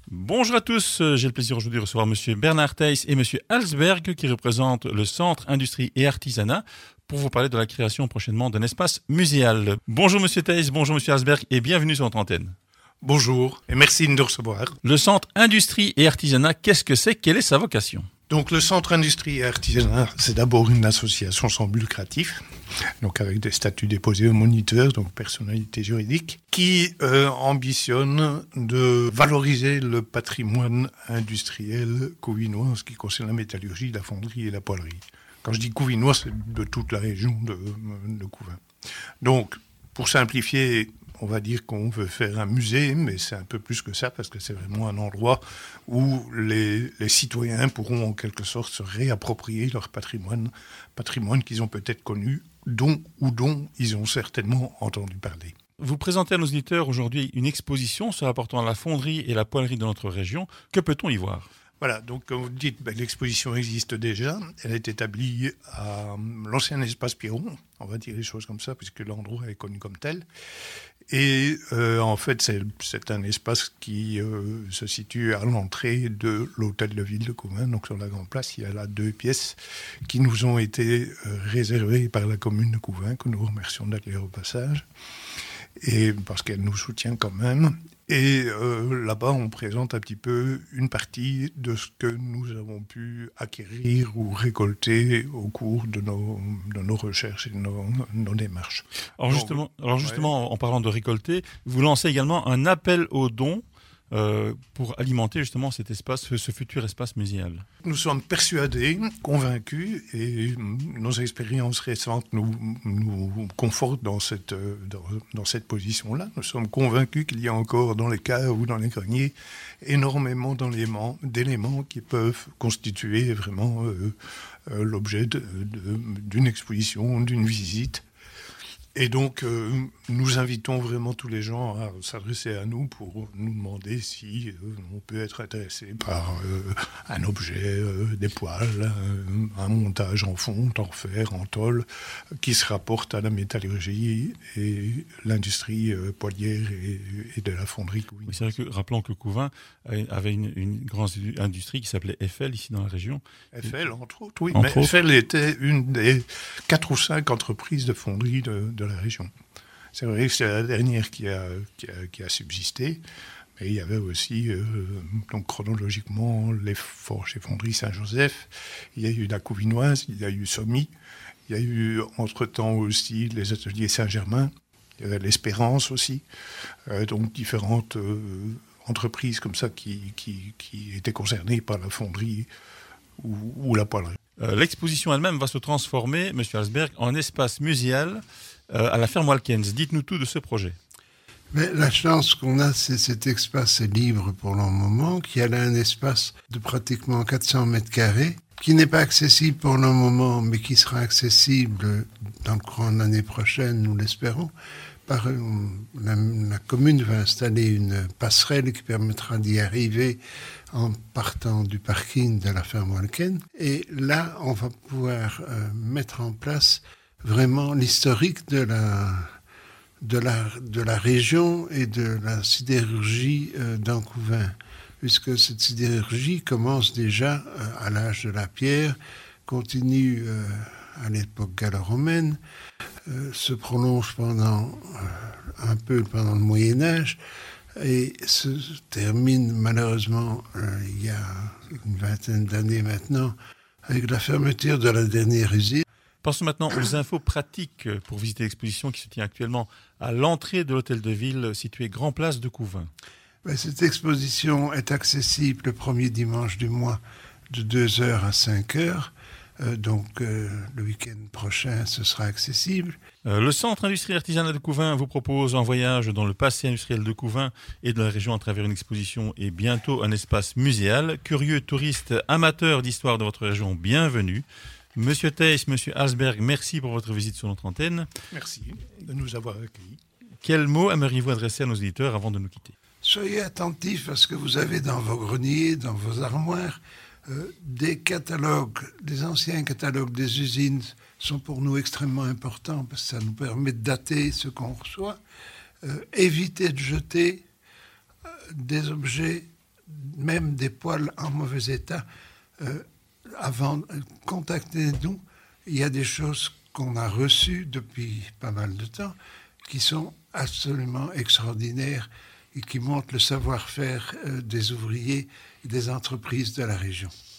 Bonjour à tous, j'ai le plaisir aujourd'hui de recevoir Monsieur Bernard Theiss et Monsieur Alsberg qui représentent le Centre Industrie et Artisanat pour vous parler de la création prochainement d'un espace muséal. Bonjour Monsieur Theiss, bonjour Monsieur Alsberg et bienvenue sur notre antenne. Bonjour et merci de nous recevoir. Le Centre Industrie et Artisanat, qu'est-ce que c'est? Quelle est sa vocation? Donc le Centre Industrie et Artisanat, c'est d'abord une association sans but lucratif, donc avec des statuts déposés au moniteur, donc personnalité juridique, qui ambitionne de valoriser le patrimoine industriel couvinois en ce qui concerne la métallurgie, la fonderie et la poêlerie. Quand je dis couvinois, c'est de toute la région de Couvin. Donc, pour simplifier, on va dire qu'on veut faire un musée, mais c'est un peu plus que ça, parce que c'est vraiment un endroit où les citoyens pourront en quelque sorte se réapproprier leur patrimoine qu'ils ont peut-être connu, dont ils ont certainement entendu parler. Vous présentez à nos auditeurs aujourd'hui une exposition se rapportant à la fonderie et la poêlerie de notre région. Que peut-on y voir? Voilà, donc comme vous dites, l'exposition existe déjà. Elle est établie à l'ancien espace Piron, on va dire les choses comme ça, puisque l'endroit est connu comme tel. Et en fait, c'est un espace qui se situe à l'entrée de l'hôtel de ville de Couvin. Donc sur la grande place, il y a là 2 pièces qui nous ont été réservées par la commune de Couvin, que nous remercions d'ailleurs au passage, et parce qu'elle nous soutient quand même. Et là-bas, on présente un petit peu une partie de ce que nous avons pu acquérir ou récolter au cours de nos recherches et de nos démarches. Alors justement, en parlant de récolter, vous lancez également un appel aux dons pour alimenter justement cet espace, ce futur espace muséal. Nous sommes persuadés, convaincus, et nos expériences récentes nous confortent dans cette position-là. Nous sommes convaincus qu'il y a encore dans les caves ou dans les greniers énormément d'éléments qui peuvent constituer vraiment l'objet d'une exposition, d'une visite. Et donc, nous invitons vraiment tous les gens à s'adresser à nous pour nous demander si on peut être intéressé par un objet, des poêles, un montage en fonte, en fer, en tôle, qui se rapporte à la métallurgie et l'industrie poêlière et de la fonderie. Oui, c'est vrai que, rappelons que Couvin avait une grande industrie qui s'appelait Eiffel, ici dans la région. Eiffel, entre autres, oui. Mais Eiffel était une des 4 ou 5 entreprises de fonderie de la région. C'est vrai que c'est la dernière qui a subsisté, mais il y avait aussi, donc chronologiquement, les forges et fonderies Saint-Joseph, il y a eu la Couvinoise, il y a eu Sommy, il y a eu entre-temps aussi les ateliers Saint-Germain, il y avait l'Espérance aussi, donc différentes entreprises comme ça qui étaient concernées par la fonderie ou la poêlerie. L'exposition elle-même va se transformer, M. Alsberg, en espace muséal à la ferme Walkens. Dites-nous tout de ce projet. Mais la chance qu'on a, c'est cet espace est libre pour le moment, qui a là un espace de pratiquement 400 mètres carrés, qui n'est pas accessible pour le moment, mais qui sera accessible dans le courant de l'année prochaine, nous l'espérons. La commune va installer une passerelle qui permettra d'y arriver en partant du parking de la ferme Walken. Et là, on va pouvoir mettre en place vraiment l'historique de la région et de la sidérurgie dans Couvin, puisque cette sidérurgie commence déjà à l'âge de la pierre, continue à l'époque gallo-romaine, se prolonge un peu pendant le Moyen-Âge et se termine malheureusement il y a une vingtaine d'années maintenant avec la fermeture de la dernière usine. Passons maintenant aux infos pratiques pour visiter l'exposition qui se tient actuellement à l'entrée de l'hôtel de ville situé Grand Place de Couvin. Cette exposition est accessible le premier dimanche du mois de 2h à 5h. Donc le week-end prochain, ce sera accessible. Le Centre Industrie et Artisanat de Couvin vous propose un voyage dans le passé industriel de Couvin et de la région à travers une exposition et bientôt un espace muséal. Curieux touristes, amateurs d'histoire de votre région, bienvenue. Monsieur Theiss, Monsieur Alsberg, merci pour votre visite sur notre antenne. Merci de nous avoir accueillis. Quels mots aimeriez-vous adresser à nos auditeurs avant de nous quitter? Soyez attentifs à ce que vous avez dans vos greniers, dans vos armoires. Des catalogues, des anciens catalogues des usines sont pour nous extrêmement importants parce que ça nous permet de dater ce qu'on reçoit. Évitez de jeter des objets même des poêles en mauvais état, contactez-nous. Il y a des choses qu'on a reçues depuis pas mal de temps qui sont absolument extraordinaires et qui montrent le savoir-faire des ouvriers et des entreprises de la région.